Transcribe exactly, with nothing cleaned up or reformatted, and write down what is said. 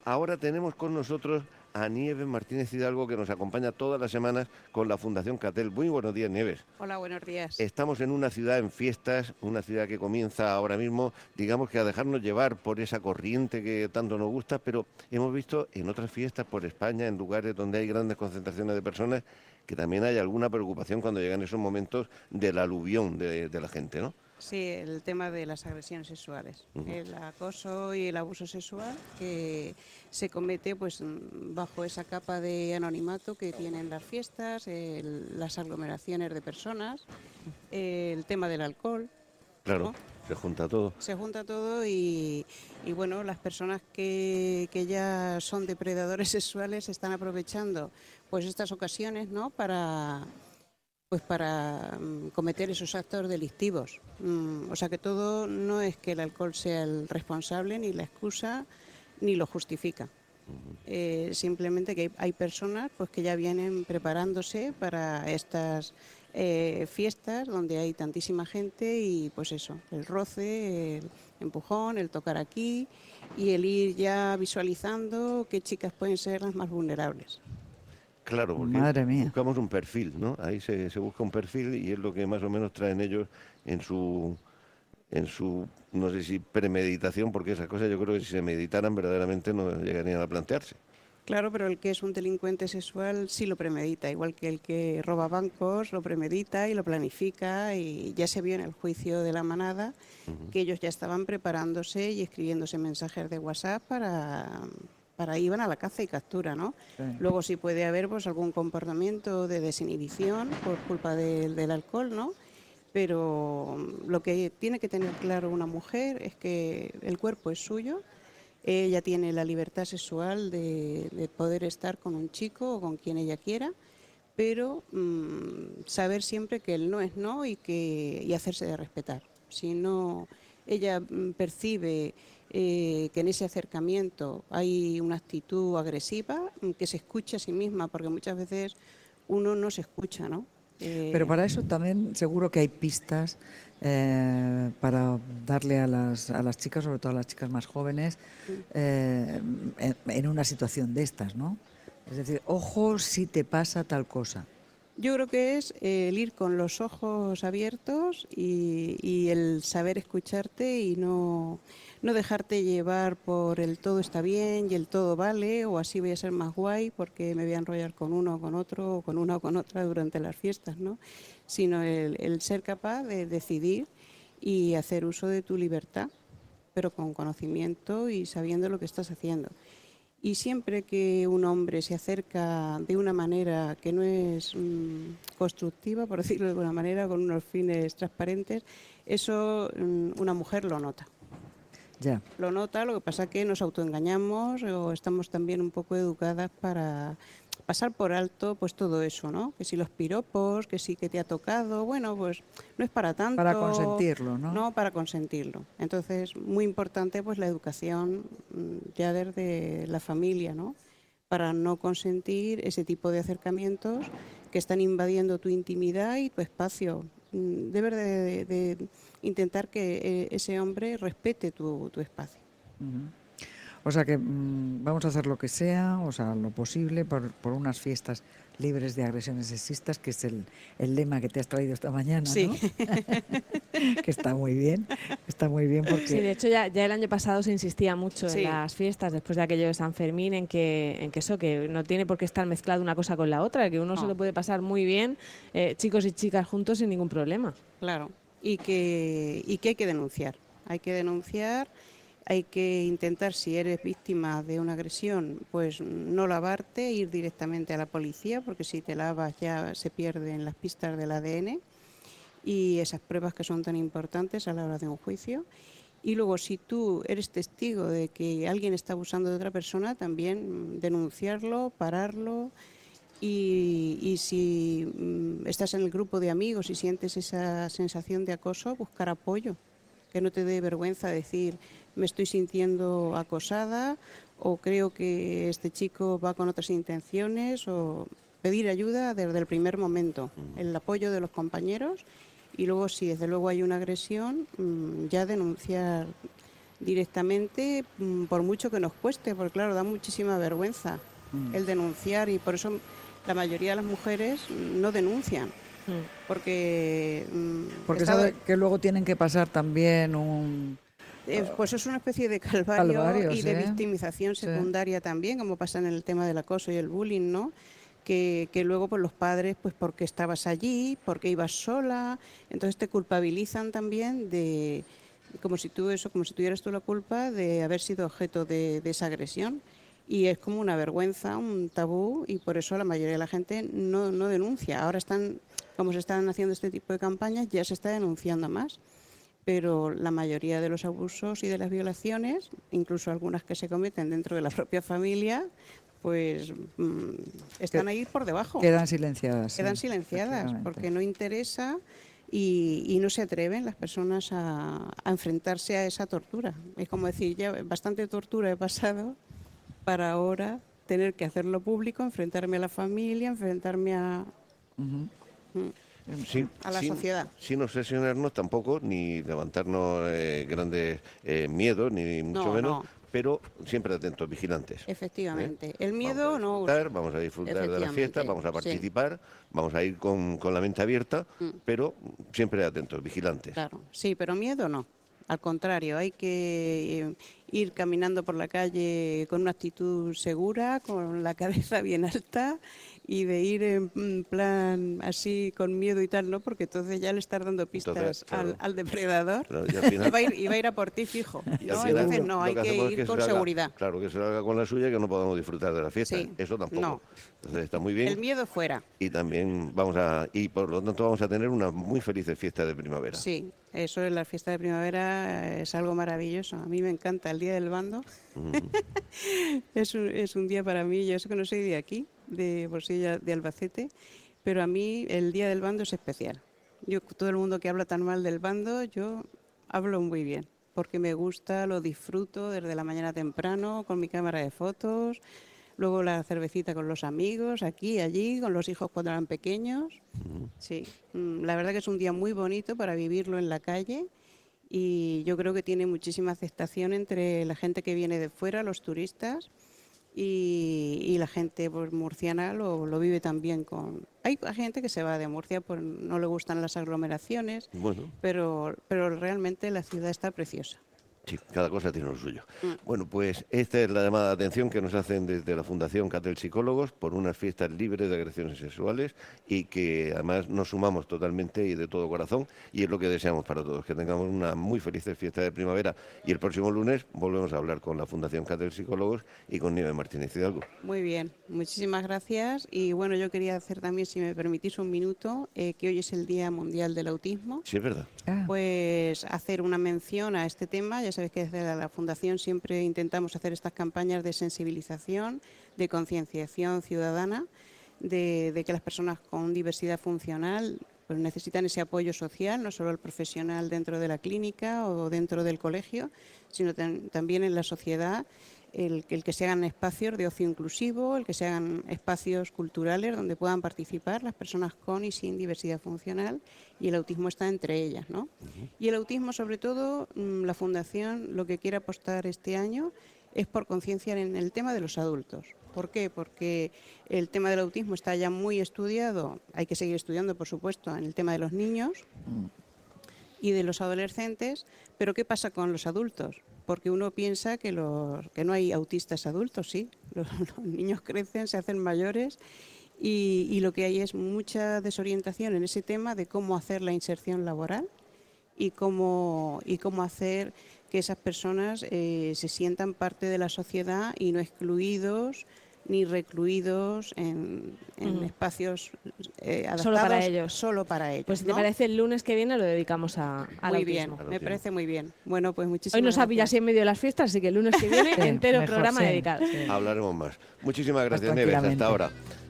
Ahora tenemos con nosotros a Nieves Martínez Hidalgo, que nos acompaña todas las semanas con la Fundación Catel. Muy buenos días, Nieves. Hola, buenos días. Estamos en una ciudad en fiestas, una ciudad que comienza ahora mismo, digamos que a dejarnos llevar por esa corriente que tanto nos gusta, pero hemos visto en otras fiestas por España, en lugares donde hay grandes concentraciones de personas, que también hay alguna preocupación cuando llegan esos momentos del aluvión de, de la gente, ¿no? Sí, el tema de las agresiones sexuales, Ujú. el acoso y el abuso sexual que se comete pues mm, bajo esa capa de anonimato que tienen las fiestas, el- las aglomeraciones de personas, el tema del alcohol, Claro, ¿no? se junta todo. Se junta todo y, y, bueno, las personas que, que ya son depredadores sexuales están aprovechando pues estas ocasiones, ¿no? Para pues para mm, cometer esos actos delictivos. Mm, o sea que todo no es que el alcohol sea el responsable, ni la excusa, ni lo justifica. Eh, simplemente que hay, hay personas pues que ya vienen preparándose para estas eh, fiestas donde hay tantísima gente y pues eso, el roce, el empujón, el tocar aquí y el ir ya visualizando qué chicas pueden ser las más vulnerables. Claro, porque Madre mía. buscamos un perfil, ¿no? Ahí se, se busca un perfil y es lo que más o menos traen ellos en su, en su, no sé si premeditación, porque esas cosas yo creo que si se meditaran verdaderamente no llegarían a plantearse. Claro, pero el que es un delincuente sexual sí lo premedita, igual que el que roba bancos lo premedita y lo planifica y ya se vio en el juicio de la manada Ujú. que ellos ya estaban preparándose y escribiéndose mensajes de WhatsApp para, para iban a la caza y captura, ¿no? Sí. Luego sí puede haber pues algún comportamiento de desinhibición por culpa del, del alcohol, ¿no? Pero lo que tiene que tener claro una mujer es que el cuerpo es suyo. Ella tiene la libertad sexual de, de poder estar con un chico o con quien ella quiera, pero mmm, saber siempre que el no es no y, que, y hacerse de respetar. Si no, ella mm, percibe eh, que en ese acercamiento hay una actitud agresiva, mm, que se escucha a sí misma, porque muchas veces uno no se escucha, ¿no? Pero Eh, para eso también seguro que hay pistas eh, para darle a las, a las chicas, sobre todo a las chicas más jóvenes, eh, en, en una situación de estas, ¿no? Es decir, ojo si te pasa tal cosa. Yo creo que es eh, el ir con los ojos abiertos y, y el saber escucharte y no, no dejarte llevar por el todo está bien y el todo vale o así voy a ser más guay porque me voy a enrollar con uno o con otro o con una o con otra durante las fiestas, ¿no? Sino el, el ser capaz de decidir y hacer uso de tu libertad, pero con conocimiento y sabiendo lo que estás haciendo. Y siempre que un hombre se acerca de una manera que no es mmm, constructiva, por decirlo de alguna manera, con unos fines transparentes, eso mmm, una mujer lo nota. Ya. Lo nota, lo que pasa es que nos autoengañamos o estamos también un poco educadas para pasar por alto pues todo eso, ¿no? Que si los piropos, que sí que te ha tocado, bueno, pues no es para Para tanto, consentirlo, ¿no? no para consentirlo. Entonces, muy importante pues la educación mm, ya desde la familia, ¿no? Para no consentir ese tipo de acercamientos que están invadiendo tu intimidad y tu espacio. Mm, Debes de, de- de intentar que eh, ese hombre respete tu, tu espacio. Ujú. O sea que mm, vamos a hacer lo que sea, o sea, lo posible por, por unas fiestas libres de agresiones sexistas, que es el, el lema que te has traído esta mañana, Sí, ¿no? Que está muy bien, está muy bien Sí, porque... de hecho ya, ya el año pasado se insistía mucho en sí, las fiestas después de aquello de San Fermín en que, en que eso, que no tiene por qué estar mezclado una cosa con la otra, que uno se no, lo puede pasar muy bien, eh, chicos y chicas juntos sin ningún problema. claro. Y que, y que hay que denunciar. Hay que denunciar, hay que intentar, si eres víctima de una agresión, pues no lavarte, ir directamente a la policía, porque si te lavas ya se pierden las pistas del A D N y esas pruebas que son tan importantes a la hora de un juicio. Y luego, si tú eres testigo de que alguien está abusando de otra persona, también mm, denunciarlo, pararlo. Y, y si mm, estás en el grupo de amigos y sientes esa sensación de acoso, buscar apoyo. Que no te dé vergüenza decir, me estoy sintiendo acosada o creo que este chico va con otras intenciones o pedir ayuda desde el primer momento, el apoyo de los compañeros y luego si desde luego hay una agresión, mmm, ya denunciar directamente, mm, por mucho que nos cueste, porque claro, da muchísima vergüenza Mm. el denunciar, y por eso la mayoría de las mujeres no denuncian, Mm. porque... mm, Porque está- sabe que luego tienen que pasar también un... eh, pues es una especie de calvario Calvarios, y de ¿eh? victimización Sí. secundaria también, como pasa en el tema del acoso y el bullying, ¿no? Que, que luego pues los padres, pues porque estabas allí, porque ibas sola, entonces te culpabilizan también de, como si tú eso, como si tuvieras tú la culpa de haber sido objeto de, de esa agresión. Y es como una vergüenza, un tabú, y por eso la mayoría de la gente no, no denuncia. Ahora están, como se están haciendo este tipo de campañas, ya se está denunciando más. Pero la mayoría de los abusos y de las violaciones, incluso algunas que se cometen dentro de la propia familia, pues mm, están ahí por debajo. Quedan silenciadas. Quedan sí, silenciadas efectivamente. porque no interesa y, y no se atreven las personas a, a enfrentarse a esa tortura. Es como decir, ya bastante tortura he pasado para ahora tener que hacerlo público, enfrentarme a la familia, enfrentarme a, Ujú. mm, Sin, a la sin- sociedad. sin obsesionarnos tampoco, ni levantarnos eh, grandes eh, miedos, ni mucho No, menos, no. pero siempre atentos, vigilantes. Efectivamente. ¿eh? El miedo vamos a no... disfrutar, vamos a disfrutar de la Efectivamente, fiesta, vamos a sí. participar, vamos a ir con, con la mente abierta, Mm. pero siempre atentos, vigilantes. Claro, sí, pero miedo no. Al contrario, hay que eh, ir caminando por la calle con una actitud segura, con la cabeza bien alta, y de ir en mm, plan así con miedo y tal, ¿no? Porque entonces ya le estás dando pistas Entonces, claro. al, al depredador. Claro, y al final- y, va a ir, y va a ir a por ti fijo. Y al ¿no? final Entonces lo- no, lo hay que que hacemos es ir que con se haga- seguridad. Claro, que se haga con la suya y que no podamos disfrutar de la fiesta. Sí, Eso tampoco. no. Entonces está muy bien. El miedo fuera. Y también vamos a, y por lo tanto vamos a tener una muy felices fiesta de primavera. Sí, eso es la fiesta de primavera, eh, es algo maravilloso. A mí me encanta el Día del Bando. Mm. Es un, es un día para mí, yo sé que no soy de aquí, de Bolsilla, de Albacete, pero a mí el Día del Bando es especial. Yo, todo el mundo que habla tan mal del bando, yo hablo muy bien, porque me gusta, lo disfruto desde la mañana temprano, con mi cámara de fotos, luego la cervecita con los amigos, aquí, allí, con los hijos cuando eran pequeños. Sí, mm, la verdad que es un día muy bonito para vivirlo en la calle. Y yo creo que tiene muchísima aceptación entre la gente que viene de fuera, los turistas, y, y la gente pues, murciana lo, lo vive también con... Hay gente que se va de Murcia, pues no le gustan las aglomeraciones, Bueno, pero, pero realmente la ciudad está preciosa. sí, cada cosa tiene lo suyo. Mm. Bueno, pues esta es la llamada de atención que nos hacen desde la Fundación Catel Psicólogos por unas fiestas libres de agresiones sexuales y que además nos sumamos totalmente y de todo corazón y es lo que deseamos para todos, que tengamos una muy feliz fiesta de primavera y el próximo lunes volvemos a hablar con la Fundación Catel Psicólogos y con Nieves Martínez Hidalgo. Muy bien, muchísimas gracias. Y bueno, yo quería hacer también, si me permitís un minuto, eh, que hoy es el Día Mundial del Autismo. Sí, es verdad. Ah, Pues hacer una mención a este tema. Ya sabéis que desde la, la Fundación siempre intentamos hacer estas campañas de sensibilización, de concienciación ciudadana, de, de que las personas con diversidad funcional pues necesitan ese apoyo social, no solo el profesional dentro de la clínica o dentro del colegio, sino tam- también en la sociedad. El, el que se hagan espacios de ocio inclusivo, el que se hagan espacios culturales donde puedan participar las personas con y sin diversidad funcional, y el autismo está entre ellas, ¿no? Y el autismo, sobre todo, mm, la Fundación lo que quiere apostar este año es por concienciar en el tema de los adultos. ¿Por qué? Porque el tema del autismo está ya muy estudiado, hay que seguir estudiando, por supuesto, en el tema de los niños y de los adolescentes, pero ¿qué pasa con los adultos? Porque uno piensa que, los, que no hay autistas adultos, sí, los, los niños crecen, se hacen mayores y, y lo que hay es mucha desorientación en ese tema de cómo hacer la inserción laboral y cómo, y cómo hacer que esas personas eh, se sientan parte de la sociedad y no excluidos ni recluidos en, en Ujú. espacios eh, adaptados Solo para ellos. solo para ellos. Pues si te ¿no? parece, el lunes que viene lo dedicamos a, al Muy bien, autismo. me parece muy bien. Bueno, pues muchísimas Hoy nos ha pillado gracias. así en medio de las fiestas, así que el lunes que viene Sí, entero mejor, programa sí, dedicado. sí. Hablaremos más. Muchísimas Más gracias, Nieves. Hasta tranquilamente. ahora.